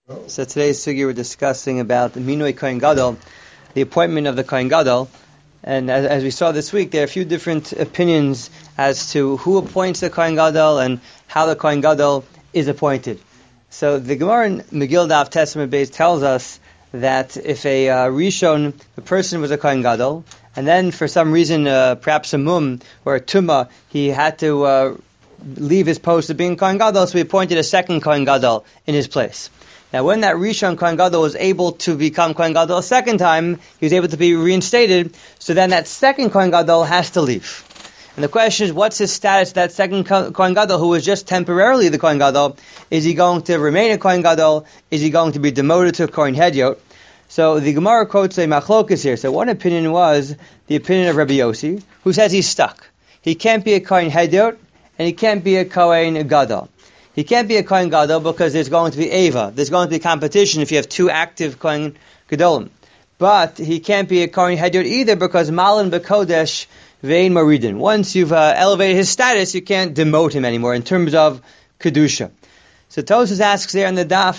So today's sugi we're discussing about the Minui Kohen Gadol, the appointment of the Kohen Gadol. And as we saw this week, there are a few different opinions as to who appoints the Kohen Gadol and how the Kohen Gadol is appointed. So the Gemara in Megillah Daf Testament Beis tells us that if a Rishon, the person was a Kohen Gadol, and then for some reason, perhaps a mum or a tuma, he had to leave his post of being Kohen Gadol, so he appointed a second Kohen Gadol in his place. Now, when that Rishon Kohen Gadol was able to become Kohen Gadol a second time, he was able to be reinstated, so then that second Kohen Gadol has to leave. And the question is, what's his status, that second Kohen Gadol who was just temporarily the Kohen Gadol? Is he going to remain a Kohen Gadol? Is he going to be demoted to a Kohen Hedyot? So the Gemara quotes a machlokas here. So one opinion was the opinion of Rabbi Yossi, who says he's stuck. He can't be a Kohen Hedyot, and he can't be a Kohen Gadol. He can't be a Kohen Gadol because there's going to be Eva. There's going to be competition if you have two active Kohen Gadolim. But he can't be a Kohen Hedyot either because Malin B'Kodesh Vein Maridin. Once you've elevated his status, you can't demote him anymore in terms of Kedusha. So Tosfos asks there on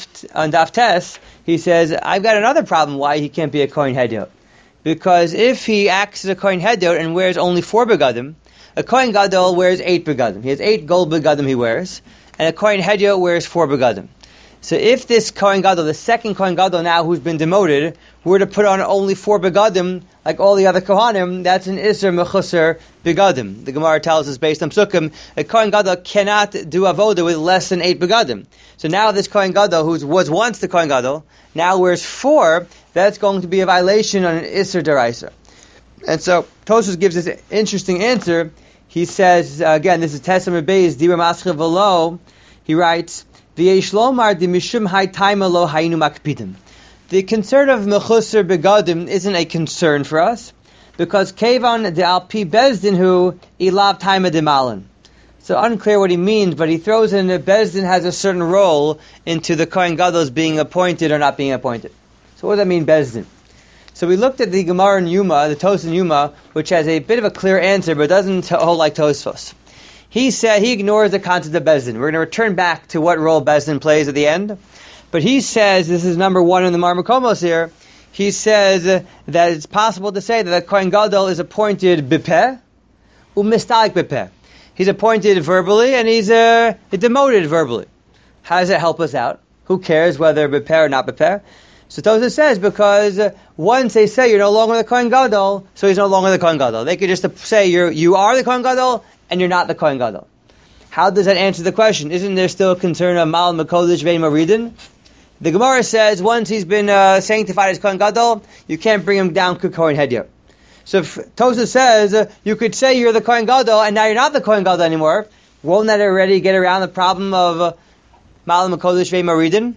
Daf Tes, he says, I've got another problem why he can't be a Kohen Hedyot. Because if he acts as a Kohen Hedyot and wears only 4 begadim, a Kohen Gadol wears 8 begadim. He has 8 gold begadim he wears, and a Kohen Hedyot wears 4 begadim. So if this Kohen Gadol, the second Kohen Gadol now who's been demoted, were to put on only 4 begadim, like all the other Kohanim, that's an Isser Mechusar begadim. The Gemara tells us based on Psukim, a Kohen Gadol cannot do avoda with less than 8 begadim. So now this Kohen Gadol, who was once the Kohen Gadol, now wears 4, that's going to be a violation on an Isser Deraisa. And so Tosfos gives this interesting answer. He says, again, this is Testament Beis, Dibur Maschil V'lo. He writes, V'yesh lomar di mishum hay taima lo haynu makpidim. The concern of mechusar begadim isn't a concern for us, because kevan de alpi bezdin hu ilav taima de malin. So unclear what he means, but he throws in that bezdin has a certain role into the Kohen Gadol's being appointed or not being appointed. So what does that mean, bezdin? So we looked at the Gemara in Yuma, the Tosfos in Yuma, which has a bit of a clear answer, but doesn't hold like Tosfos. He said he ignores the concept of Bezdin. We're going to return back to what role Bezdin plays at the end. But he says, this is number 1 in the Marmakomos here, he says that it's possible to say that the Kohen Gadol is appointed bipeh, umistalik bipeh. He's appointed verbally and he's demoted verbally. How does it help us out? Who cares whether bipeh or not bipeh? So Tosfos says because once they say you're no longer the Kohen Gadol, so he's no longer the Kohen Gadol. They could just say you are the Kohen Gadol and you're not the Kohen Gadol. How does that answer the question? Isn't there still a concern of Mal Makodesh Vein Maridin? The Gemara says once he's been sanctified as Kohen Gadol, you can't bring him down to Kohen Hedyot. So if Tosfos says you could say you're the Kohen Gadol and now you're not the Kohen Gadol anymore, won't that already get around the problem of Mal Makodesh Vein Maridin?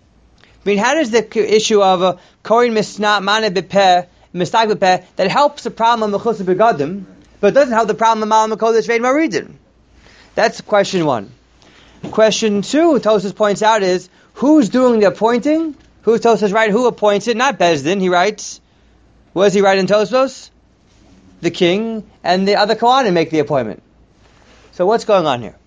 I mean, how does the issue of Kohen Misnat Mana B'Peh, Mistak B'Peh, that helps the problem of Mechusar Begadim, but it doesn't help the problem of Mal Makodesh Vein Maridin? That's question 1. Question 2, Tosfos points out, is who's doing the appointing? Who's Tosfos right? Who appoints it? Not Bezdin. He writes, what does he write in Tosfos? The king and the other Kohanim make the appointment. So what's going on here?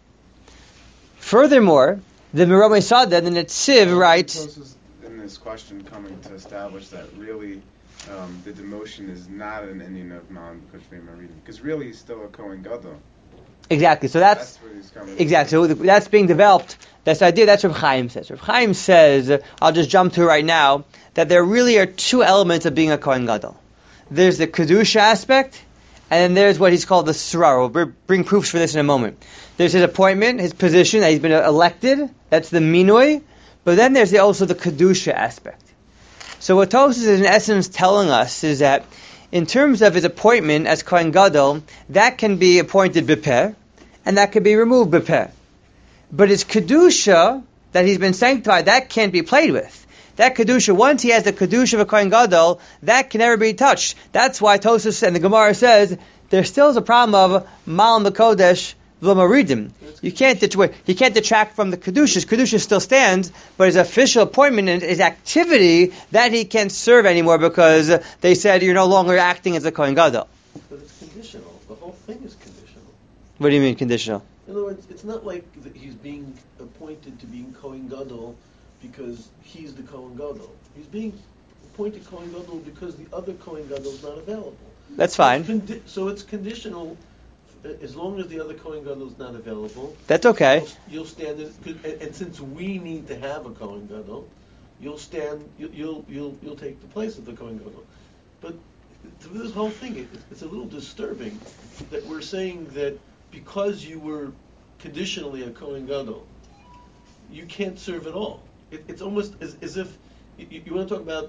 Furthermore, the Meromei Sadeh, the Netziv, writes, in this question coming to establish that really the demotion is not an Indian of Malan B'Kodesh Maridin, because really he's still a Kohen Gadol. Exactly. So that's where he's coming exactly. So that's being developed. That's the idea. That's what Reb Chaim says. Reb Chaim says, I'll just jump to it right now, that there really are 2 elements of being a Kohen Gadol. There's the Kedusha aspect, and then there's what he's called the Srar. We'll bring proofs for this in a moment. There's his appointment, his position, that he's been elected. That's the Minui. But then there's also the Kedusha aspect. So what Tosfos is in essence telling us is that in terms of his appointment as Kohen Gadol, that can be appointed b'peh, and that can be removed b'peh. But his Kedusha, that he's been sanctified, that can't be played with. That Kedusha, once he has the Kedusha of a Kohen Gadol, that can never be touched. That's why Tosfos and the Gemara says there still is a problem of Mal Makodesh V'Maridim. You can't detract from the Kedusha. Kedusha still stands, but his official appointment and his activity, that he can't serve anymore because they said you're no longer acting as a Kohen Gadol. But it's conditional. The whole thing is conditional. What do you mean conditional? In other words, it's not like he's being appointed to being Kohen Gadol because he's the Kohen Gadol. He's being appointed Kohen Gadol because the other Kohen Gadol is not available. That's fine. So it's conditional. As long as the other Kohen Gadol is not available, That's okay. You'll stand. And since we need to have a Kohen Gadol, you'll stand. You'll take the place of the Kohen Gadol. But through this whole thing, it's a little disturbing that we're saying that because you were conditionally a Kohen Gadol, you can't serve at all. It's almost as if you want to talk about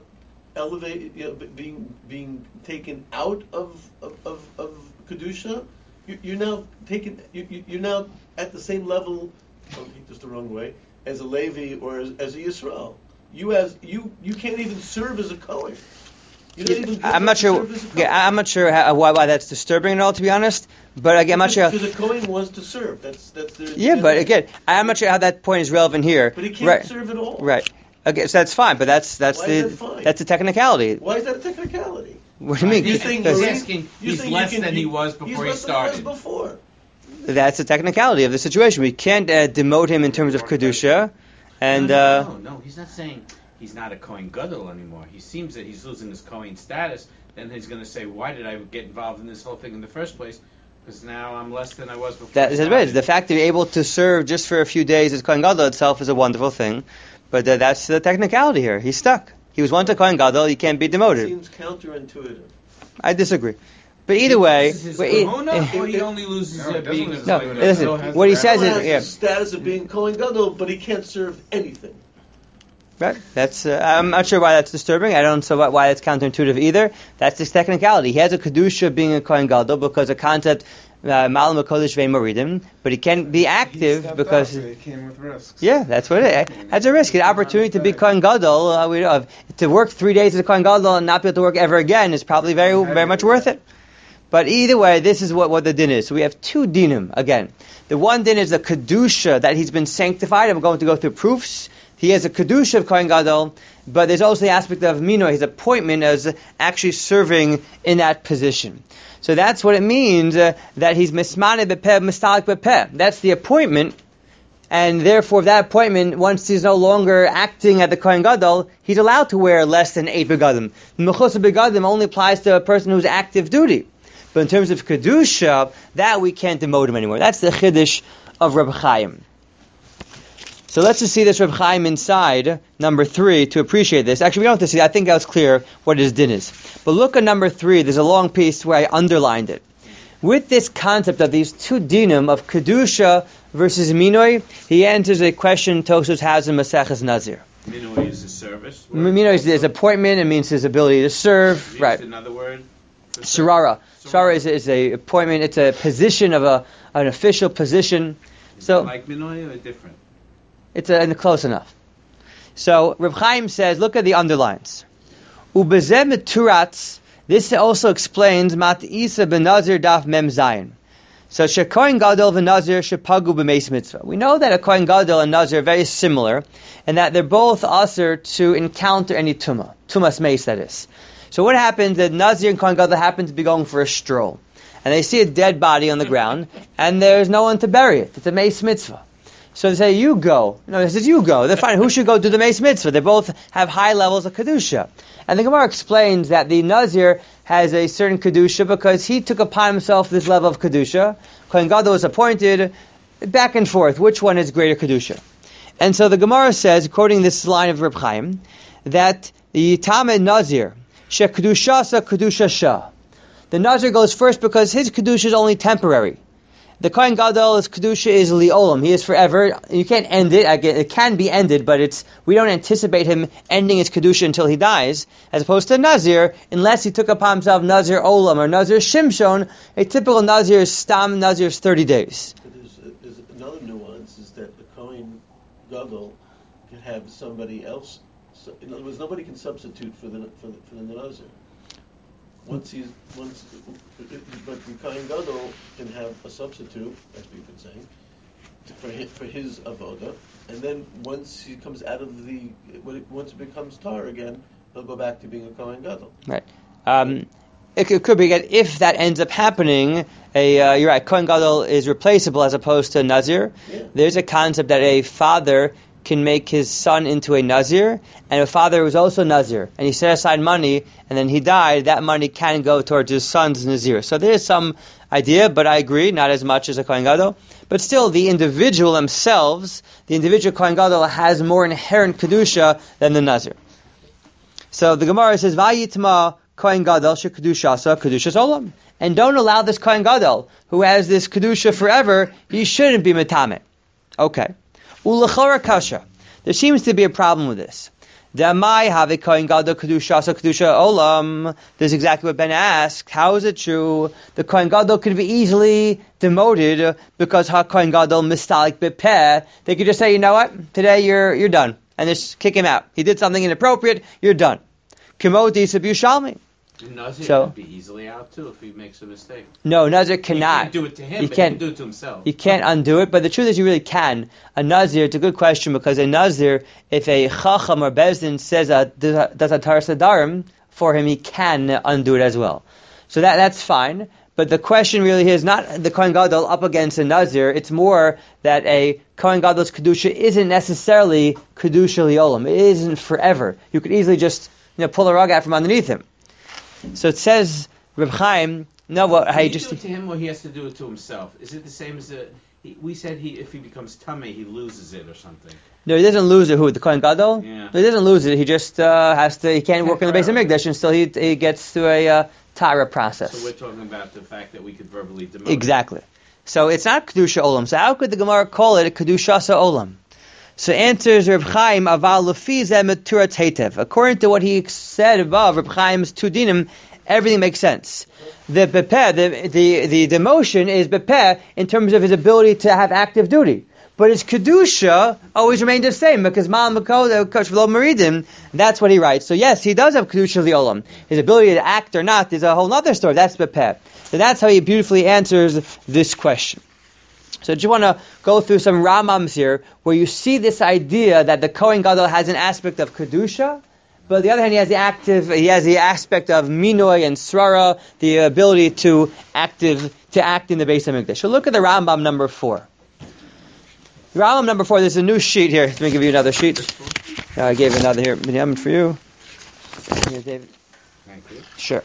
being taken out of kedusha. You're now taken. You're now at the same level. Just the wrong way as a Levi or as a Yisrael. You can't even serve as a Kohen. I'm not sure. Yeah, I'm not sure why that's disturbing at all, to be honest. But again, I'm not sure. Because a Kohen wants to serve. That's yeah, but again, I'm not sure how that point is relevant here. But he can't serve at all. Right. Okay, so that's fine. But that's Why is that fine? That's a technicality. Why is that a technicality? What do you mean? He's asking. He's less than he was before he started. He's less than he was before. That's a technicality of the situation. We can't demote him in terms of kedusha, and no, he's not saying he's not a Kohen Gadol anymore. He seems that he's losing his Kohen status. Then he's going to say, "Why did I get involved in this whole thing in the first place? Because now I'm less than I was before." That is it. The fact that you're able to serve just for a few days as Kohen Gadol itself is a wonderful thing, but that's the technicality here. He's stuck. He was once a Kohen Gadol. He can't be demoted. It seems counterintuitive. I disagree. But either way, or he only loses being a no. Kohen Gadol. Listen, what he says He has is, the status of being Kohen Gadol, but he can't serve anything. right. That's I'm not sure why that's disturbing. I don't know why that's counterintuitive either. That's his technicality. He has a kedusha of being a Kohen Gadol because a concept Malam Kodesh Vein Moridim, but he can't be active because he came with risks. Yeah, that's what it is. That's a risk. An opportunity to be Kohen Gadol, to work 3 days as a Kohen Gadol and not be able to work ever again is probably very much worth it. But either way, this is what the din is. So we have two dinim again. The one din is the kedusha that he's been sanctified. I'm going to go through proofs. He has a kedusha of Kohen Gadol, but there's also the aspect of mino, his appointment as actually serving in that position. So that's what it means that he's mismaneh bepeh, mistalik bepeh. That's the appointment, and therefore that appointment, once he's no longer acting at the Kohen Gadol, he's allowed to wear less than 8 begadim. Mechus begadim only applies to a person who's active duty. But in terms of kedusha, that we can't demote him anymore. That's the chiddush of Reb Chaim. So let's just see this Reb Chaim inside, number 3, to appreciate this. Actually, we don't have to see. I think that was clear what his din is. But look at number 3. There's a long piece where I underlined it. With this concept of these two dinim of kedusha versus minoi, he enters a question Tosfos has in Maseches Nazir. Minoi is a service. Minoi is his appointment. It means his ability to serve. Right. Another word. Sarara. Sarara is a appointment. It's a position of an official position. So like minoi or different? It's close enough. So Reb Chaim says, look at the underlines. Ubezeh meturatz. This also explains Mat Isa ben Nazir daf mem zayin. So shekohen gadol v'nazir shepagu b'meis mitzvah. We know that a kohen gadol and nazir are very similar, and that they're both usher to encounter any tumas meis, that is. So what happens? That nazir and kohen gadol happen to be going for a stroll, and they see a dead body on the ground, and there's no one to bury it. It's a meis mitzvah. So they say, you go. No, he says, you go. They're fine. Who should go do the meis mitzvah? They both have high levels of kedusha. And the Gemara explains that the Nazir has a certain kedusha because he took upon himself this level of kedusha. Kohen Gadol was appointed back and forth. Which one is greater kedusha? And so the Gemara says, quoting this line of Reb Chaim, that the Tamed Nazir, she kedushasa kedusha shah. The Nazir goes first because his kedusha is only temporary. The Kohen Gadol's kedusha is li'olam. He is forever. You can't end it. It can be ended, but we don't anticipate him ending his kedusha until he dies. As opposed to Nazir, unless he took upon himself Nazir Olam or Nazir Shimshon, a typical Nazir is Stam. Nazir is 30 days. There's another nuance is that the Kohen Gadol can have somebody else. So, in other words, nobody can substitute for the Nazir. But the Kohen Gadol can have a substitute, as we've been saying, for his avoda, and then once he comes out of once it becomes tar again, he'll go back to being a Kohen Gadol. Right. It could be that if that ends up happening, you're right. Kohen Gadol is replaceable as opposed to Nazir. Yeah. There's a concept that a father can make his son into a Nazir, and a father was also Nazir, and he set aside money, and then he died, that money can go towards his son's Nazir. So there is some idea, but I agree, not as much as a Kohen Gadol. But still, the individual themselves, the individual Kohen Gadol has more inherent Kedusha than the Nazir. So the Gemara says, Vayitma Kohen Gadol shekedushasa kedushas olam. And don't allow this Kohen Gadol, who has this Kedusha forever, he shouldn't be metame. Okay. Ulachora kasha. There seems to be a problem with this. Damai have a Kohen Gadol kedushasa kedusha olam. This is exactly what Ben asked. How is it true? The Kohen Gadol could be easily demoted because ha Kohen Gadol mistalik bepeh. They could just say, you know what? Today you're done, and just kick him out. He did something inappropriate. You're done. Kimoti Yushalmi. Nazir So, could be easily out too if he makes a mistake. No, Nazir cannot. You can't do it to him, You but can't- you can do it to himself. You can't undo it, but the truth is you really can. A Nazir, it's a good question, because a Nazir, if a Chacham or Bezdin says does a Tar Sadarim for him, he can undo it as well. So that's fine. But the question really is not the Kohen Gadol up against a Nazir. It's more that a Kohen Gadol's Kedusha isn't necessarily Kedusha Liolam. It isn't forever. You could easily just pull a rug out from underneath him. So it says, Reb Chaim, no, how Can you you just... do it to him, or he has to do it to himself? Is it the same as we said if he becomes tummy, he loses it or something? No, he doesn't lose it. Who? The Kohen Gadol? Yeah. No, he doesn't lose it. He just has to. He can't work in the base of Mikdash until he gets through a Tara process. So we're talking about the fact that we could verbally demote. Exactly. So it's not Kedusha Olam. So how could the Gemara call it a Kedushasa Olam? So answers Reb Chaim, Aval Lefi Zeh Meturat Heitev. According to what he said above, Reb Chaim's two dinim, everything makes sense. The bepeh, the demotion is bepeh in terms of his ability to have active duty. But his Kedusha always remained the same, because Ma'al Makoda, Kosh V'lo Meridim, that's what he writes. So yes, he does have Kedusha L'Olam. His ability to act or not is a whole other story. That's bepeh. So that's how he beautifully answers this question. So I just want to go through some Ramams here, where you see this idea that the Kohen Gadol has an aspect of Kedusha, but on the other hand, he has the aspect of Minoi and Srara, the ability to act in the Beis HaMikdash. So look at the Rambam number 4. The Rambam number 4, there's a new sheet here. Let me give you another sheet. I gave another here, Binyamin, for you. Here, David. Thank you. Sure.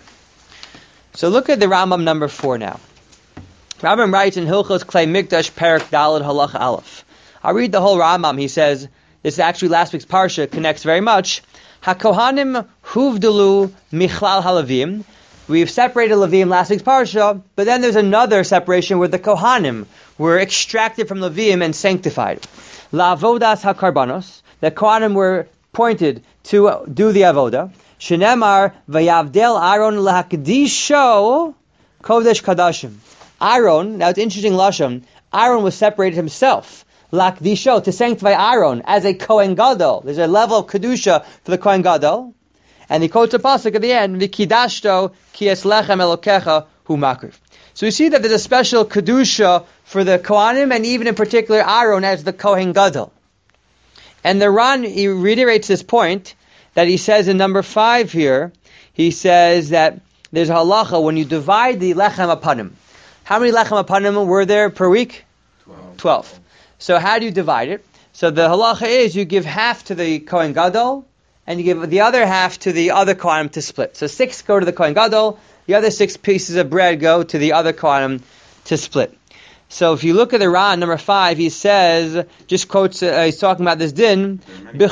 So look at the Rambam number 4 now. Rambam writes in Hilchos Klei Mikdash Perek Daled Halacha Aleph. I'll read the whole Rambam. He says, this is actually last week's Parsha, connects very much. HaKohanim Huvdelu Michlal HaLevim. We've separated Levim last week's Parsha, but then there's another separation where the Kohanim were extracted from Levim and sanctified. La'avodas HaKarbanos. The Kohanim were appointed to do the Avoda. Shenemar Vayavdel Aaron Lahakdisho Kodesh Kadashim. Aaron, now it's interesting lashon, Aaron was separated himself, lakdisho, to sanctify Aaron as a Kohen Gadol. There's a level of kedusha for the Kohen Gadol, and he quotes a pasuk at the end, v'kidashto ki es lechem elokecha hu makriv. So you see that there's a special kedusha for the Kohanim, and even in particular Aaron as the Kohen Gadol. And the Ran, he reiterates this point that he says in number 5 here. He says that there's a halacha when you divide the lechem apanim. How many lechem apanim were there per week? 12. So how do you divide it? So the halacha is you give half to the Kohen Gadol, and you give the other half to the other Kohanim to split. So 6 go to the Kohen Gadol, the other 6 pieces of bread go to the other Kohanim to split. So if you look at the Ran, number 5, he says, just quotes, he's talking about this din.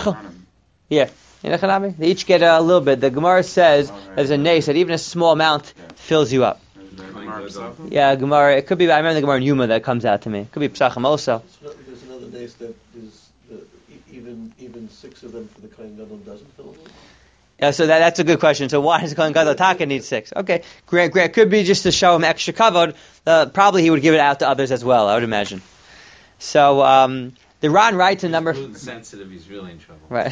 Yeah. They each get a little bit. The Gemara says, there's a nace, that even a small amount fills you up. Yeah, Gemara. It could be. I remember the Gemara in Yuma that comes out to me. It could be Pesachim also. There's another nace that is even 6 of them for the Kohen Gadol doesn't fill them. Yeah, so that's a good question. So why does Kohen Gadol Taka need 6? Okay, great. Could be just to show him extra kavod. Probably he would give it out to others as well, I would imagine. So the Ran writes in number. Sensitive, he's really in trouble. Right.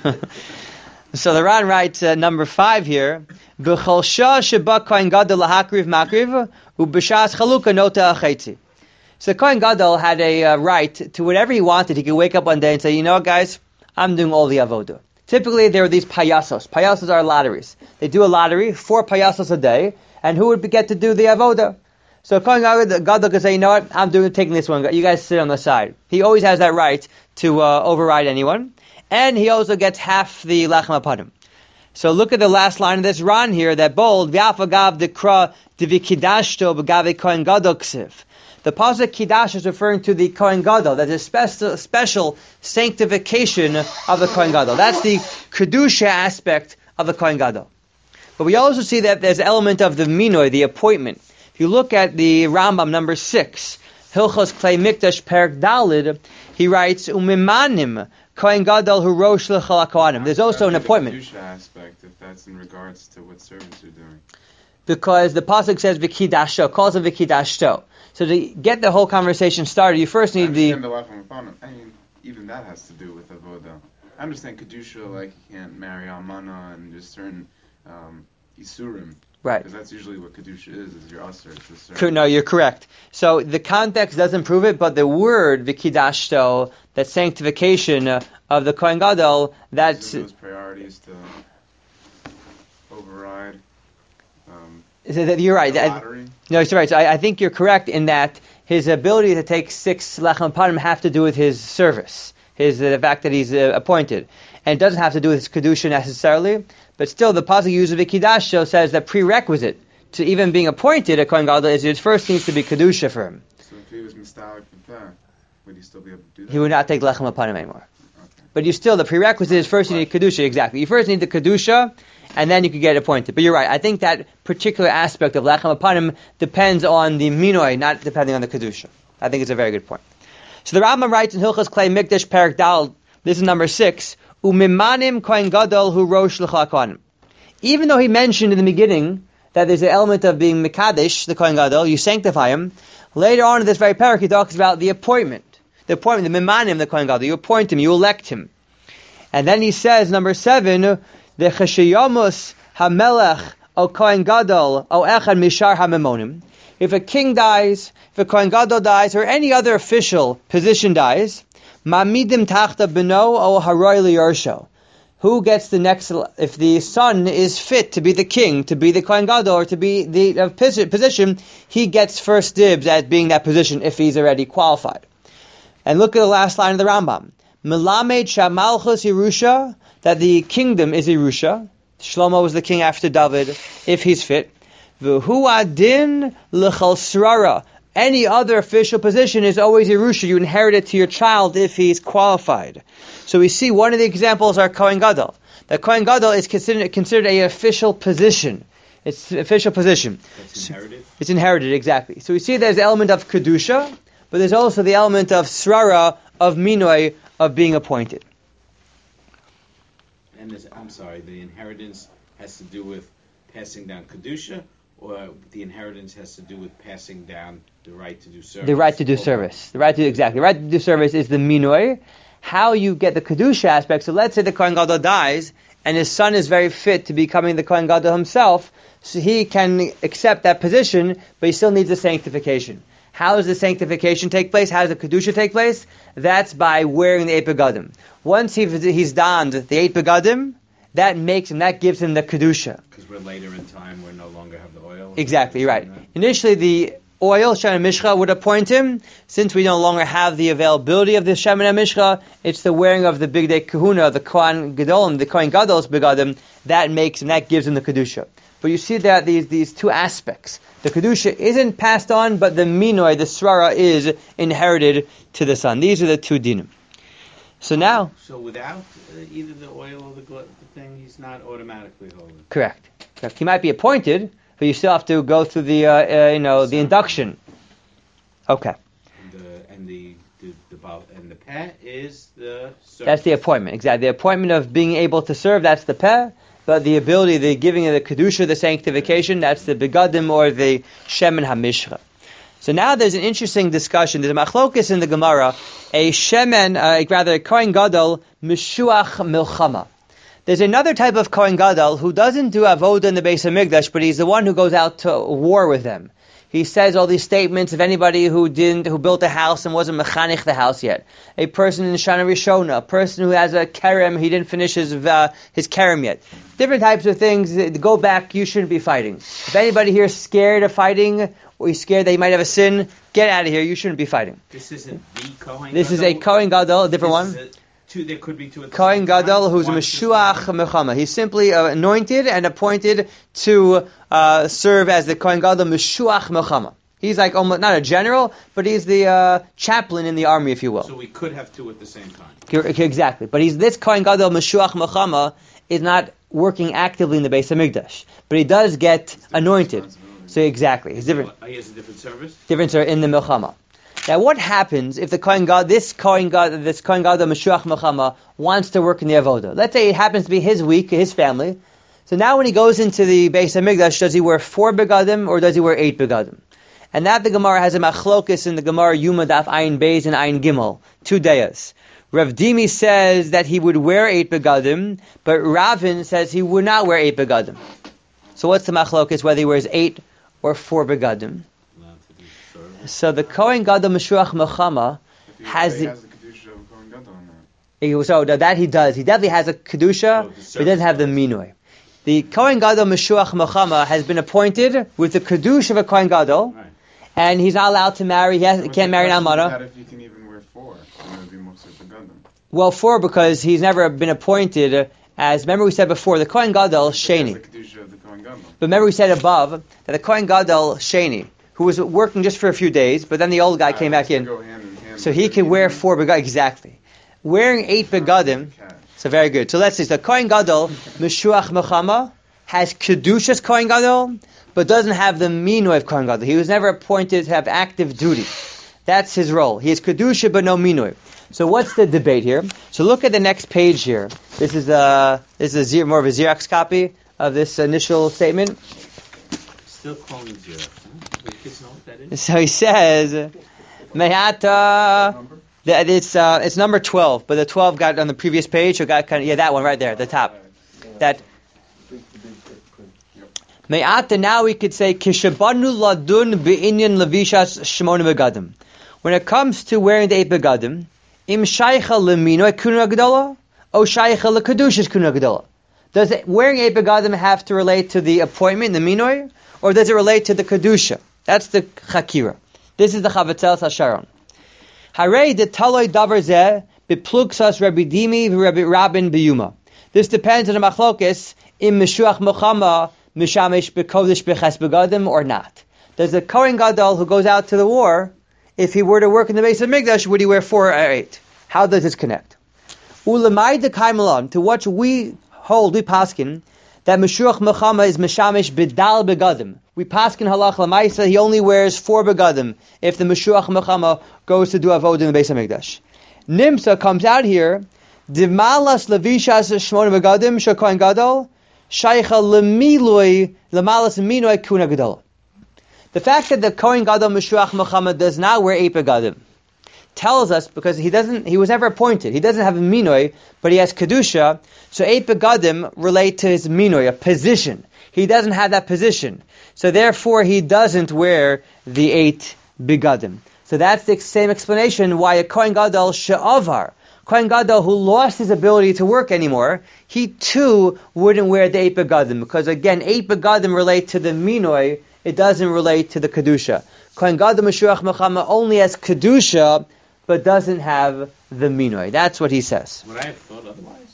So the Ran writes number 5 here. B'chol shah sheba Kohen Gadol lahakriv makriv u'b'shas chaluka nota achetzi. So Kohen Gadol had a right to whatever he wanted. He could wake up one day and say, you know what, guys, I'm doing all the avodah. Typically, there are these payasos. Payasos are lotteries. They do a lottery, 4 payasos a day, and who would get to do the avodah? So Kohen Gadol can say, you know what, I'm taking this one. You guys sit on the side. He always has that right to override anyone. And he also gets half the Lechem Apanim. So look at the last line of this Ran here, that bold, V'afagav dekra divikidashto b'gave Kohen Gadol ksiv. The pasuk Kiddush is referring to the Kohen Gadol. That's a special sanctification of the Kohen Gadol. That's the Kedusha aspect of the Kohen Gadol. But we also see that there's an element of the Minoi, the appointment. If you look at the Rambam number 6, Hilchos Klei Mikdash Perek Dalid, he writes, Umimanim Kohen Gadol hu rosh l'chol HaKohanim. There's also an appointment. The Kedusha aspect, if that's in regards to what service you're doing. Because the pasuk says V'kidasho, calls it V'kidashto. So to get the whole conversation started, you first need I mean, even that has to do with avodah. I understand kedusha, like you can't marry almana and just certain isurim. Right. Because that's usually what kedusha is your usher. No, you're correct. So the context doesn't prove it, but the word v'kidashto, that sanctification of the Kohen Gadol, that's those priorities to override. You're right. No, you're right. So I think you're correct in that his ability to take 6 lechem panim have to do with his service, the fact that he's appointed, and it doesn't have to do with his kedusha necessarily. But still, the pasuk used of V'kidashto says that prerequisite to even being appointed a Kohen Gadol is it first needs to be kedusha for him. So if he was mistalik for that, would he still be able to do that? He would not take lechem panim anymore. Okay. But the prerequisite is first you need kedusha. Exactly. You first need the kedusha, and then you could get appointed. But you're right. I think that particular aspect of lechem panim depends on the minoi, not depending on the kedusha. I think it's a very good point. So the Rambam writes in Hilchos Klei Mikdash Perek Dal, this is number 6, Umimanim Kohen Gadol hu rosh l'chol HaKohanim. Even though he mentioned in the beginning that there's an element of being Mekadesh, the Kohen Gadol, you sanctify him, later on in this very parak he talks about the appointment. The Mimanim, the Kohen Gadol, you appoint him, you elect him. And then he says, number 7, the Cheshayamus HaMelech O Kohen Gadol O Echad Mishar HaMemonim. If a king dies, if a Kohen Gadol dies, or any other official position dies, Mamidim Tachta Beno O Haroy Liyorsho. Who gets the next, if the son is fit to be the king, to be the Kohen Gadol, or to be the position, he gets first dibs at being that position if he's already qualified. And look at the last line of the Rambam. Melamed Shamalchus Yerusha, that the kingdom is Yerusha. Shlomo was the king after David, if he's fit. V'hu adin l'chal srara. Any other official position is always Yerusha. You inherit it to your child if he's qualified. So we see one of the examples are Kohen Gadol. The Kohen Gadol is considered an official position. It's an official position. That's inherited? It's inherited, exactly. So we see there's an element of Kedusha, but there's also the element of Srara, of Minoi, of being appointed. And the inheritance has to do with passing down Kedusha, or the inheritance has to do with passing down the right to do service? The right to do service. The right to do service is the Minoi. How you get the Kedusha aspect, so let's say the Kohen Gadol dies, and his son is very fit to becoming the Kohen Gadol himself, so he can accept that position, but he still needs the sanctification. How does the sanctification take place? How does the Kedusha take place? That's by wearing the 8 begadim. Once he's donned the 8 begadim, that gives him the Kedusha. Because we're later in time, we no longer have the oil. Exactly, right. Initially, the oil, Shemen Mishcha, would appoint him. Since we no longer have the availability of the Shemen Mishcha, it's the wearing of the Bigdei Kahuna, the Kohen Gadol, the Kohen Gadol's begadim, that gives him the Kedusha. But you see that these two aspects. The Kedusha isn't passed on, but the Minoi, the Srara, is inherited to the son. These are the two dinim. So now... So without either the oil or the thing, he's not automatically holy. Correct. He might be appointed, but you still have to go through the induction. Okay. And the peh is the service. That's the appointment, exactly. The appointment of being able to serve, that's the peh. But the ability, the giving of the Kedusha, the sanctification, that's the begadim or the Shemen HaMishcha. So now there's an interesting discussion. There's a machlokus in the Gemara, a Kohen Gadol, Mishuach Milchama. There's another type of Kohen Gadol who doesn't do avodah in the Beis HaMikdash, but he's the one who goes out to war with them. He says all these statements of anybody who built a house and wasn't mechanich the house yet. A person in Shana Rishona, a person who has a kerem, he didn't finish his kerem yet. Different types of things. Go back, you shouldn't be fighting. If anybody here is scared of fighting, or you're scared that you might have a sin, get out of here, you shouldn't be fighting. This isn't the Kohen This Gadol? is a Kohen Gadol, a different one. There could be two at the Kohen same time. Gadol, who's One Meshuach Mechama. He's simply anointed and appointed to serve as the Kohen Gadol Meshuach Mechama. He's like almost not a general, but he's the chaplain in the army, if you will. So we could have two at the same time. Exactly. But this Kohen Gadol Meshuach Mechama is not working actively in the Beis Hamikdash, but he does get anointed. So exactly, he's different. He has a different service. Different in the Mechama. Now, what happens if this Kohen Gadol Meshuach Mechama wants to work in the Avodah? Let's say it happens to be his week, his family. So now, when he goes into the Beis Hamikdash, does he wear 4 begadim or does he wear 8 begadim? And that the Gemara has a machlokus in the Gemara Yuma Daf Ayin Beis and Ayin Gimel, 2 dayas. Rav Dimi says that he would wear 8 begadim, but Ravin says he would not wear 8 begadim. So what's the machlokus, whether he wears 8 or 4 begadim? So the Kohen Gadol Meshuach Mechama has the the... kedusha of Kohen Gadol on that. So that he does. He definitely has a kedusha, but he doesn't have the minoi. The Kohen Gadol Meshuach Mechama has been appointed with the kedusha of a Kohen Gadol, Right. and he's not allowed to marry. He can't marry an almana. Not if you can even wear 4. Then it would be Moshe Begadim. Well, 4 because he's never been appointed as. Remember we said before the Kohen Gadol Sheni. That's the kedusha of the Kohen Gadol. But remember we said above that the Kohen Gadol Sheni, who was working just for a few days, but then the old guy came back in. Go hand in hand So with he the can wear evening. 4 begadim. Exactly. Wearing 8 begadim. So very good. So let's see. The Kohen Gadol, Meshuach Mechama, has Kedushas Kohen Gadol, but doesn't have the minoi of Kohen Gadol. He was never appointed to have active duty. That's his role. He has Kedusha, but no minoi. So what's the debate here? So look at the next page here. This is more of a Xerox copy of this initial statement. Still calling zero. Huh? The kids know what that is? So he says, Mehata. It's number 12, but the 12 got on the previous page. So got that one right there, the top. That Me'ata. Now we could say Kishabanu ladun be'inyan levishas shmona begadim. When it comes to wearing the 8 begadim, im shaycha lemino kuna gedola, o shaycha lekedushas kuna gedola. Does wearing 8 begadim have to relate to the appointment, the minoi, or does it relate to the kedusha? That's the chakira. This is the Chavatzel Hasharon. Harei de taloi davar zeh beplugsas Rabbi Dimi v'Rabbi Rabin b'Yuma. This depends on the machlokes in Meshuach Mechama mishamesh bekodesh beches begadim or not. Does the Kohen Gadol who goes out to the war, if he were to work in the Beis Hamikdash, would he wear 4 or 8? How does this connect? Ulamai de kaimalon, to what we hold, we paskin, that Meshuach Mechama is mishamesh bidal begadim. We paskin halach lamaisa, he only wears 4 begadim if the Meshuach Mechama goes to do avodah in the Beis Hamikdash. Nimsa comes out here, Dimalas levishas shmona begadim shakohen gadol shaycha lemiloi lemalas minoi kuna gadol. The fact that the Kohen Gadol Meshuach Mechama does not wear 8 begadim tells us, because he was never appointed, he doesn't have a minoi, but he has kedusha, so 8 begadim relate to his minoi, a position. He doesn't have that position, so therefore he doesn't wear the 8 begadim. So that's the same explanation why a Kohen Gadol she'avar, Kohen Gadol who lost his ability to work anymore, he too wouldn't wear the 8 begadim, because again 8 begadim relate to the minoi, it doesn't relate to the kedusha. Kohen Gadol Meshuach Mechama only has kedusha, but doesn't have the minoi. That's what he says. Would I have thought otherwise?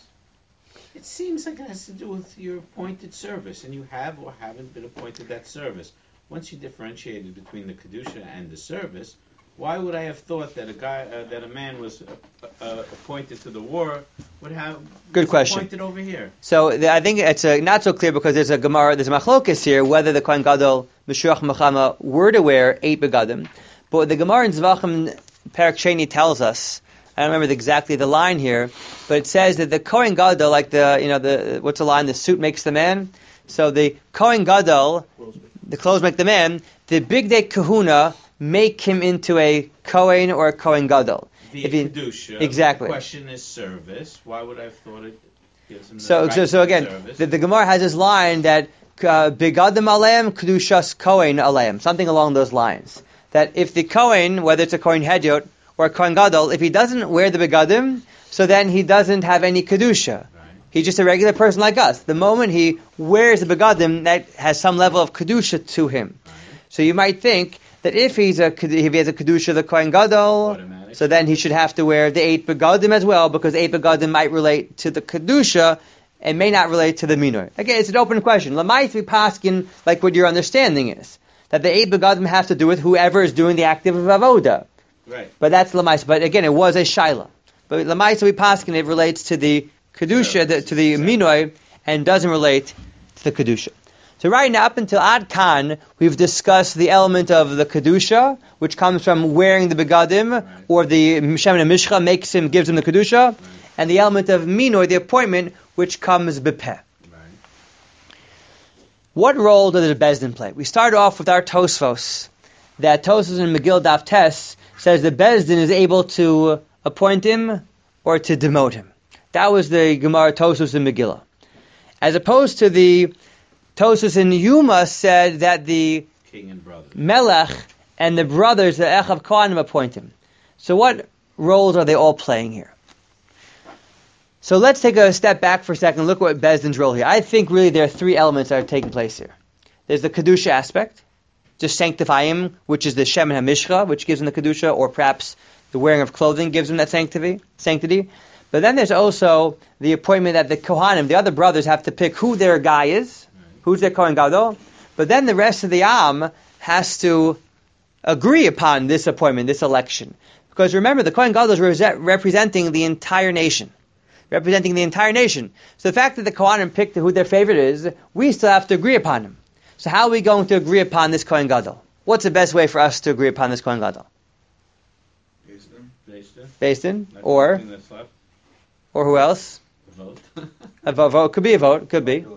It seems like it has to do with your appointed service, and you have or haven't been appointed that service. Once you differentiated between the kedusha and the service, why would I have thought that that a man was appointed to the war would have Good question. appointed over here? So I think it's not so clear, because there's a Gemara, there's a machlokes here whether the Kohen Gadol Meshuach Mechama were to wear 8 begadim. But the Gemara in Zvachim Perek Sheni tells us, I don't remember exactly the line here, but it says that the Kohen Gadol, like what's the line? The suit makes the man. So the Kohen Gadol, the clothes make the man. The big day kahuna make him into a Kohen or a Kohen Gadol. The kedusha. Exactly. The question is service. Why would I have thought it gives him the So right again, service? the Gemara has this line that Begadim aleim, kedushas Kohen aleim, something along those lines. That if the Kohen, whether it's a Kohen Hedyot or a Kohen Gadol, if he doesn't wear the begadim, so then he doesn't have any kedusha. Right. He's just a regular person like us. The moment he wears the begadim, that has some level of kedusha to him. Right. So you might think that if he has a kedusha, the Kohen Gadol, Automatic. so then he should have to wear the 8 begadim as well, because 8 begadim might relate to the kedusha and may not relate to the minor. Again, it's an open question. Lamait we paskin like what your understanding is, that the 8 begadim have to do with whoever is doing the active of avoda. Right. But that's lamais. But again, it was a shaila. But lamais we paskin, it relates to the kedusha, to the minoi, and doesn't relate to the kedusha. So right now, up until Ad Kan, we've discussed the element of the kedusha, which comes from wearing the begadim, Right. or the shemen and mishcha gives him the kedusha, Right. and the element of minoi, the appointment, which comes bepeh. Right. What role does the Bezdin play? We start off with our Tosfos, that Tosfos in Megillah Daf Tes says the Bezdin is able to appoint him or to demote him. That was the Gemara Tosfos in Megillah. As opposed to the Tosfos in Yuma said that the King and brother. Melech and the brothers, the Echav Kohanim, appoint him. So what roles are they all playing here? So let's take a step back for a second and look at Bezdin's role here. I think really there are 3 elements that are taking place here. There's the Kedusha aspect, just sanctify him, which is the Shemen HaMishcha, which gives him the Kedusha, or perhaps the wearing of clothing gives him that sanctity. But then there's also the appointment that the Kohanim, the other brothers, have to pick who their guy is, who's their Kohen Gadol. But then the rest of the Am has to agree upon this appointment, this election. Because remember, the Kohen Gadol is representing the entire nation. So the fact that the Kohanim picked who their favorite is, we still have to agree upon him. So how are we going to agree upon this Kohen Gadol? What's the best way for us to agree upon this Kohen Gadol? Based in? Or who else? Vote. A vote. Could be a vote. Could be.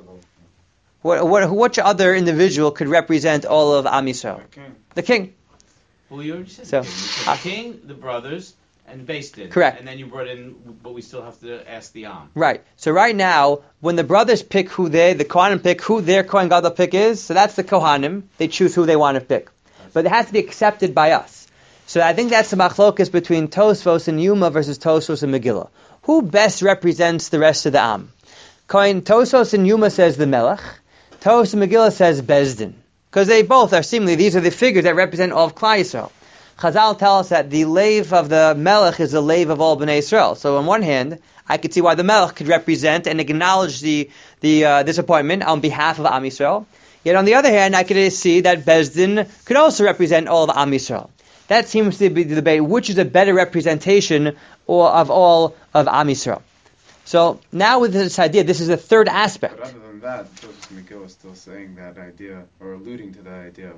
Which other individual could represent all of Am Yisrael? The king. Well, you already said So, the king. You said the king, the brothers, and based in. Correct. And then you brought in, but we still have to ask the Am. Right. So right now, when the brothers pick the Kohanim pick who their Kohen Gadol pick is, so that's the Kohanim. They choose who they want to pick. But it has to be accepted by us. So I think that's the machlokas between Tosfos and Yuma versus Tosfos and Megillah. Who best represents the rest of the Am? Tosfos and Yuma says the Melech. Tosfos and Megillah says Bezdin. Because they both are seemingly, these are the figures that represent all of Klal Yisrael. Chazal tell us that the lave of the Melech is the lave of all Bnei Yisrael. So on one hand, I could see why the Melech could represent and acknowledge this appointment on behalf of Am Yisrael. Yet on the other hand, I could see that Bezdin could also represent all of Am Yisrael. That seems to be the debate, which is a better representation of all of Am Yisrael. So now with this idea, this is the third aspect. But other than that, Joseph McGill is still saying that idea, or alluding to that idea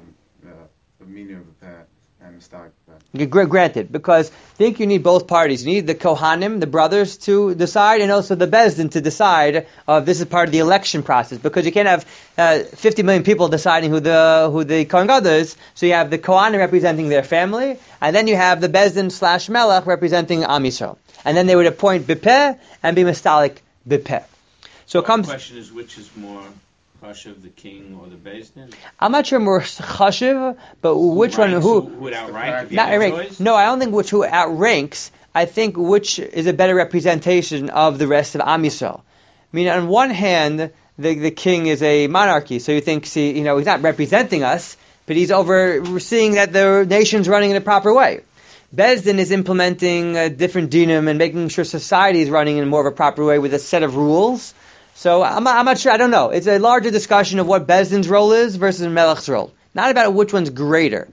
of meaning of the path and the stock path. Granted, because I think you need both parties. You need the Kohanim, the brothers, to decide, and also the Bezdin to decide this is part of the election process. Because you can't have 50 million people deciding who the Kohen Gadol is. So you have the Kohanim representing their family, and then you have the Bezdin / Melech representing Am Yisrael. And then they would appoint Bipeh and be Mastalik Bipeh. So it comes. The question is, which is more chashiv, the king or the Bezdin? I'm not sure more chashiv, but which one? Who would outrank? If you Not had a outrank. choice? No, I don't think who outranks. I think which is a better representation of the rest of Am Yisrael. I mean, on one hand, the king is a monarchy, so you think, he's not representing us, but he's overseeing that the nation's running in a proper way. Bezdin is implementing different dinim and making sure society is running in more of a proper way with a set of rules. So I'm not sure. I don't know. It's a larger discussion of what Bezdin's role is versus Melech's role. Not about which one's greater.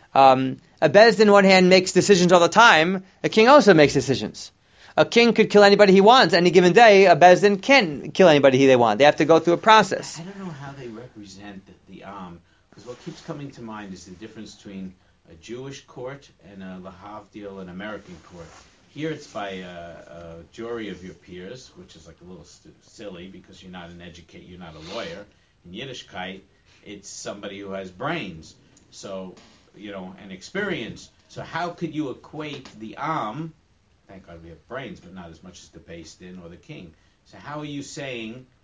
A Bezdin, on one hand, makes decisions all the time. A king also makes decisions. A king could kill anybody he wants any given day. A Bezdin can't kill anybody they want. They have to go through a process. I don't know how they represent the Am, because what keeps coming to mind is the difference between a Jewish court and a lahavdil, an American court. Here it's by a jury of your peers, which is like a little silly because you're not you're not a lawyer. In Yiddishkeit, it's somebody who has brains, so and experience. So how could you equate the Am? Thank God we have brains, but not as much as the Beis Din or the king. So how are you saying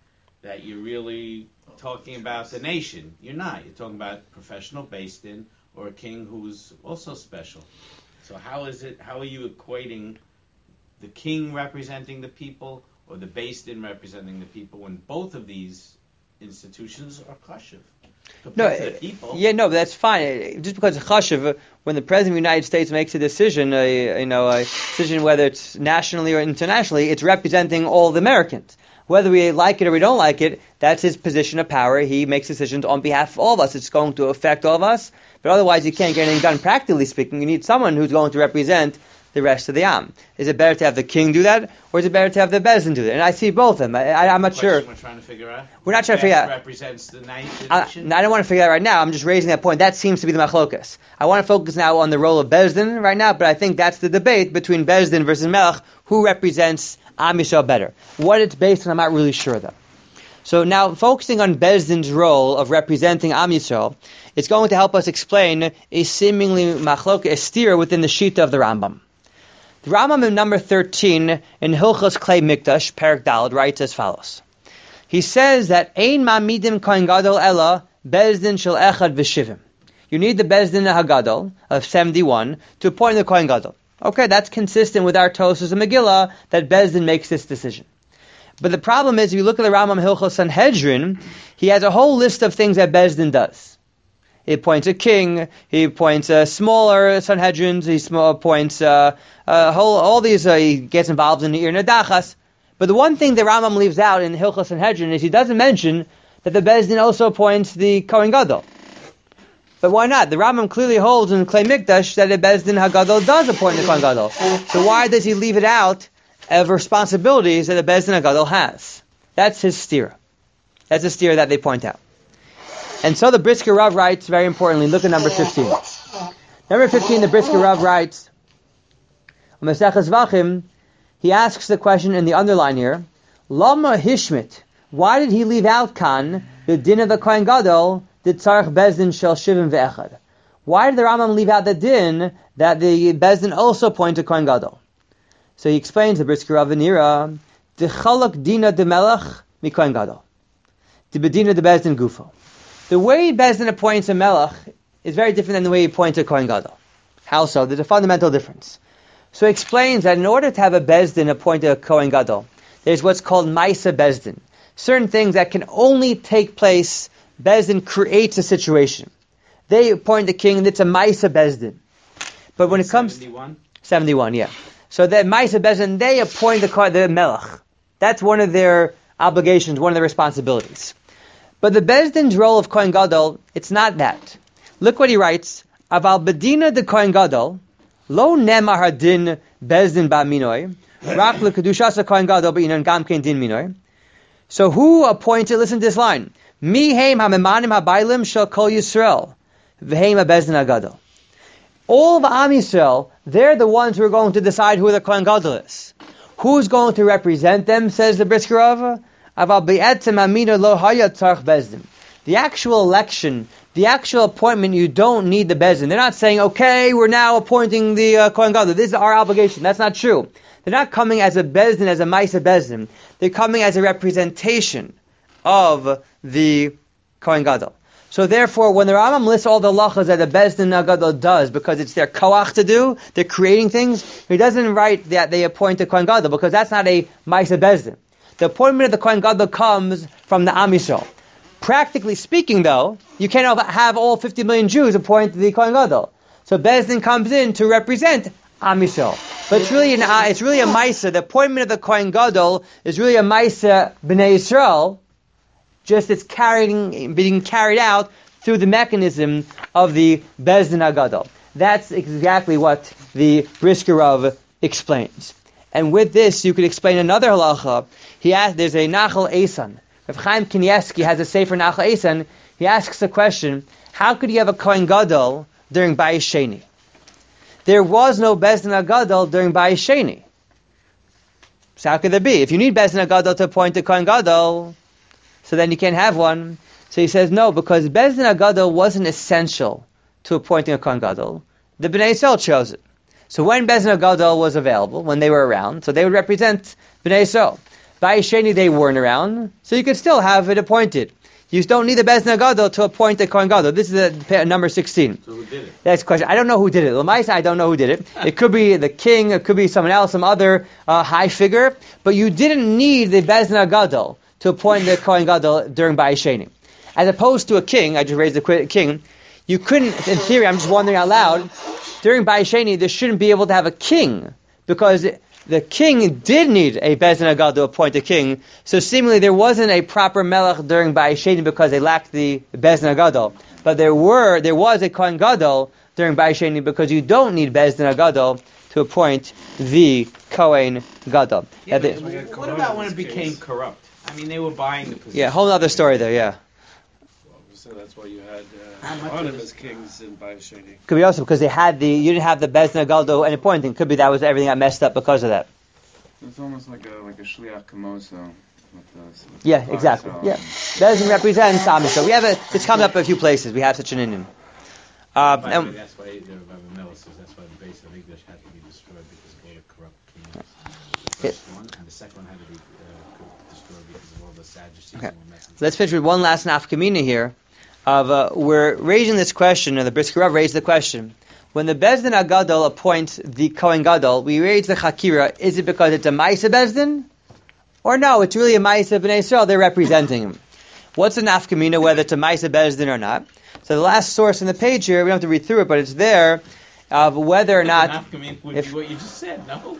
that you're really talking about the nation. You're not. You're talking about professional Beis Din or a king who's also special. So how are you equating the king representing the people or the Beis Din representing the people when both of these institutions are chashuv? No, To the people. yeah, no, but that's fine. Just because it's chashuv, when the president of the United States makes a decision, a decision whether it's nationally or internationally, it's representing all the Americans. Whether we like it or we don't like it, that's his position of power. He makes decisions on behalf of all of us. It's going to affect all of us, but otherwise you can't get anything done. Practically speaking, you need someone who's going to represent the rest of the Am. Is it better to have the king do that, or is it better to have the Beis Din do that? And I see both of them. I'm not sure. We're trying to figure out. We're not trying to figure out. Represents the nation. I don't want to figure that out right now. I'm just raising that point. That seems to be the machlokas. I want to focus now on the role of Beis Din right now, but I think that's the debate between Beis Din versus Melech. Who represents Am Yisrael better? What it's based on, I'm not really sure though. So now, focusing on Beis Din's role of representing Am Yisrael, it's going to help us explain a seemingly machloka, a steer within the Shita of the Rambam. The Rambam in number 13 in Hilchos Klei Mikdash, Perek Daled, writes as follows. He says that Ein Ma'amidim Kohen Gadol Ella Beis Din Shel Echad V'Shivim. You need the Beis Din HaGadol of 71 to appoint the Kohen Gadol. Okay, that's consistent with our Tosas and Megillah that Beis Din makes this decision. But the problem is, if you look at the Rambam Hilchos Sanhedrin, he has a whole list of things that Beis Din does. He appoints a king, he appoints smaller Sanhedrins, he appoints all these, he gets involved in the Ir Nadachas. But the one thing the Rambam leaves out in Hilchos Sanhedrin is he doesn't mention that the Beis Din also appoints the Kohen Gadol. But why not? The Rambam clearly holds in Klei Mikdash that the Beis Din HaGadol does appoint the Kohen Gadol. So why does he leave it out of responsibilities that the Beis Din HaGadol has? That's his steer. That's a steer that they point out. And so the Brisker Rav writes, very importantly, look at number 15. Number 15, the Brisker Rav writes, Maseches Vachim, he asks the question in the underline here, Lama Hishmit, why did he leave out Kan, the din of the Kohen Gadol, the Tzarech Beis Din Shel Shivim Ve'echad? Why did the Rambam leave out the din that the Beis Din also point to Kohen Gadol? So he explains, the Brisker Rav Venira, the Chalak Dina de Melech mi Kohen Gadol, the Bedina de Beis Din Gufo. The way Beis Din appoints a Melech is very different than the way he appoints a Kohen Gadol. How so? There's a fundamental difference. So he explains that in order to have a Beis Din appoint a Kohen Gadol, there's what's called Maisa Beis Din. Certain things that can only take place, Beis Din creates a situation. They appoint the king, and it's a Maisa Beis Din. But when it comes... 71, yeah. So that Maisa Beis Din, they appoint the Melech. That's one of their obligations, one of their responsibilities. But the Beis Din's role of Kohen Gadol, it's not that. Look what he writes. Aval bedina de Kohen Gadol, lo nemar hadin Beis Din ba minoi, rak lekedushas Kohen Gadol beinan gam kein din minoi. So who appointed, listen to this line, mi heim hamemanim habaylim shel kol Yisrael, v'heim ha-Beis Din HaGadol. All of Am Yisrael, they're the ones who are going to decide who the Kohen Gadol is. Who's going to represent them, says the Brisker Rav? The actual election, the actual appointment, you don't need the Beis Din. They're not saying, okay, we're now appointing the Kohen Gadol. This is our obligation. That's not true. They're not coming as a Beis Din, as a Maisa Beis Din. They're coming as a representation of the Kohen Gadol. So therefore, when the Rambam lists all the lachas that the Beis Din HaGadol does, because it's their koach to do, they're creating things, he doesn't write that they appoint a Kohen Gadol, because that's not a Maisa Beis Din. The appointment of the Kohen Gadol comes from the Am Yisrael. Practically speaking, though, you can't have all 50 million Jews appoint the Kohen Gadol. So Beis Din comes in to represent Am Yisrael. But it's really a Maisa. The appointment of the Kohen Gadol is really a Maisa B'nai Yisrael. Just it's being carried out through the mechanism of the Beis Din HaGadol. That's exactly what the Brisker Rav explains. And with this, you could explain another halacha. There's a Nachal Eisan. Rav Chaim Kanievsky has a Sefer Nachal Eisan. He asks the question, how could you have a Kohen Gadol during Bayis Sheni? There was no Beis Din HaGadol during Bayis Sheni. So how could there be? If you need Beis Din HaGadol to appoint a Kohen Gadol, so then you can't have one. So he says no, because Beis Din HaGadol wasn't essential to appointing a Kohen Gadol. The Bnei Yisrael chose it. So when Beis Din HaGadol was available, when they were around, so they would represent Bnei Yisrael. Bais Sheni, they weren't around, so you could still have it appointed. You don't need the Beis Din HaGadol to appoint a Kohen Gadol. This is number 16. So who did it? That's the question. I don't know who did it. L'maisa, I don't know who did it. It could be the king, it could be someone else, some other high figure, but you didn't need the Beis Din HaGadol to appoint the Kohen Gadol during Bais Sheni. As opposed to a king, I just raised the king, you couldn't, in theory, I'm just wondering out loud, during Bais Sheni, there shouldn't be able to have a king, because the king did need a Beis Din HaGadol to appoint a king, so seemingly there wasn't a proper melech during Bais Sheni because they lacked the Beis Din HaGadol. But there was a Kohen Gadol during Bais Sheni because you don't need Beis Din HaGadol to appoint the Kohen Gadol. Yeah, but what about when it became corrupt? I mean, they were buying the position. Yeah, whole other story there, yeah. So that's why you had How much Arnim of as kings in Bais Sheni. Could be also because you didn't have the Beis Din HaGadol and appointing. Could be that was everything got messed up because of that. It's almost like a shliach kamoso. Yeah, exactly. Yeah, Beis Din represents Amisha. This comes up in a few places. We have such an Indian. By the way, that's why Rabbi Miller says that's why the base of English had to be destroyed because of all the corrupt kings. The first one, and the second one had to be destroyed because of all the Sadducees Okay. and all that. Let's finish with one last nafkamina here. We're raising this question, or the Brisker Rav raised the question. When the Beis Din HaGadol appoints the Kohen Gadol, we raise the Chakira, is it because it's a Ma'aseh Beis Din? Or no, it's really a Ma'aseh B'nai Yisrael, they're representing him. What's the nafkamina, whether it's a Ma'aseh Beis Din or not? So the last source in the page here, we don't have to read through it, but it's there, of whether or not... Would be what you just said, no?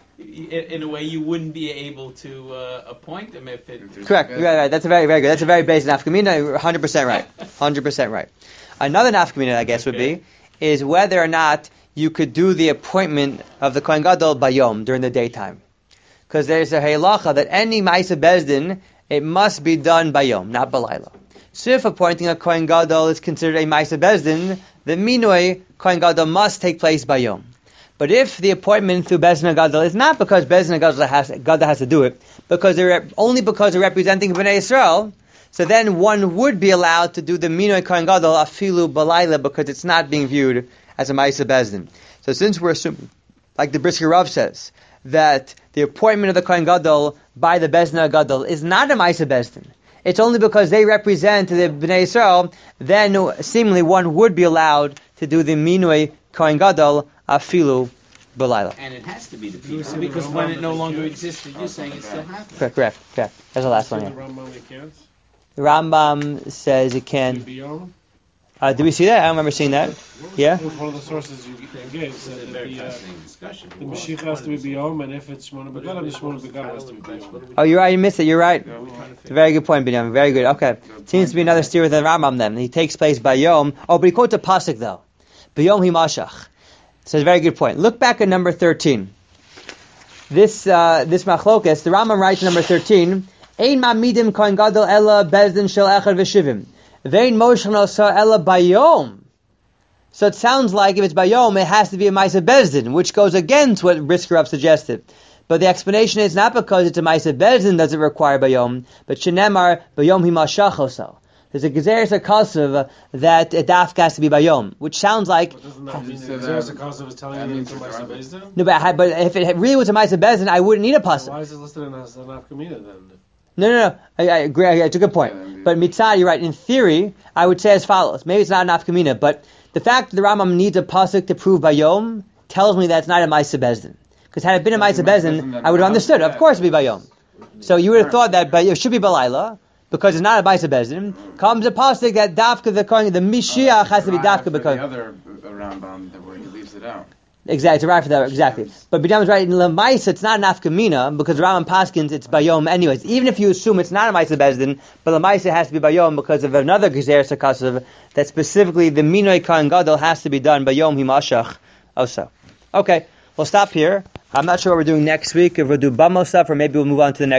In a way, you wouldn't be able to appoint them if it... Correct, right. That's a very, very good. That's a very basic nafkamina, 100% right. 100% right. Another nafkamina, I guess, would be, is whether or not you could do the appointment of the Kohen Gadol bayom, during the daytime. Because there's a halacha that any Ma'aseh Beis Din, it must be done bayom, not balayla. So if appointing a Kohen Gadol is considered a Ma'aseh Beis Din, the minoi Kohen Gadol must take place bayom. But if the appointment through Beis Din HaGadol is not because Beis Din HaGadol has to do it, because they're representing Bnei Yisrael, so then one would be allowed to do the Minoi Kohen Gadol afilu balayla because it's not being viewed as a Ma'aseh Beis Din. So since we're assuming, like the Brisker Rav says, that the appointment of the Kohen Gadol by the Beis Din HaGadol is not a Ma'aseh Beis Din, it's only because they represent the Bnei Yisrael, then seemingly one would be allowed to do the Minoi Kohen Gadol afilu balayla. And it has to be the people, because when it no longer existed, you're saying it still happens. Correct. That's the last one, The yeah. Rambam we can't. The Rambam says it can. Biyom. Did we see that? I don't remember seeing that. Yeah? It was one of the sources you gave. It's Said a that very fascinating discussion. the Mashiach has to be Biyom, and if it's Shmona Begadim, the Shmona Begadim has to be Biyom. Oh, you're right. You missed it. You're right. Yeah, It's a very good point, Binyamin. Very good. Okay. Seems to be another steer than Rambam then. He takes place by Yom. Oh, but he quotes a pasuk though. B'yom himashach. So it's a very good point. Look back at number 13. This machlokas, the Rambam writes in number 13, Ein ma'midim kohen gadol ela Beis Din shel echad v'shivim. Vein moshchen osa ela bayom. So it sounds like if it's bayom, it has to be a Ma'aseh Beis Din, which goes against what Brisker Rav suggested. But the explanation is not because it's a Ma'aseh Beis Din does it require bayom, but shenemar bayom himashach osa. There's a gezeres HaKasav that a dafka has to be bayom, which sounds like... But doesn't that mean that Zeres HaKasav is telling you it's a Ma'aseh Beis Din? No, but if it really was a Ma'aseh Beis Din, I wouldn't need a pasuk. Why is it listed as an Afkamina then? No. I agree. It's a good point. But mitzad, you're right. In theory, I would say as follows. Maybe it's not an afkamina, but the fact that the Rambam needs a pasuk to prove bayom tells me that it's not a Ma'aseh Beis Din. Because had it been a Ma'aseh Beis Din, I would have understood. Of course, it'd be bayom. So you would have thought that it should be balayla because it's not a Ma'aseh Beis Din. Comes a pasuk that dafka the Mashiach has to be dafka because the other Rambam where he leaves it out. Exactly, it's right for that, exactly. But B'dam is right, in Lamaisa it's not an Afkamina, because Rambam Paskins it's Bayom anyways. Even if you assume it's not a Ma'aseh Beis Din, but Lamaisa has to be Bayom because of another Gezeres HaKasav, that specifically the Minoi Kohen Gadol has to be done Bayom Himashach also. Okay, we'll stop here. I'm not sure what we're doing next week, if we'll do Bamo stuff, or maybe we'll move on to the next